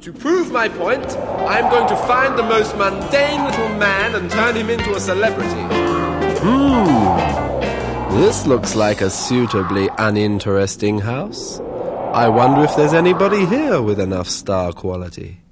To prove my point, I'm going to find the most mundane little man and turn him into a celebrity. This looks like a suitably uninteresting house. I wonder if there's anybody here with enough star quality.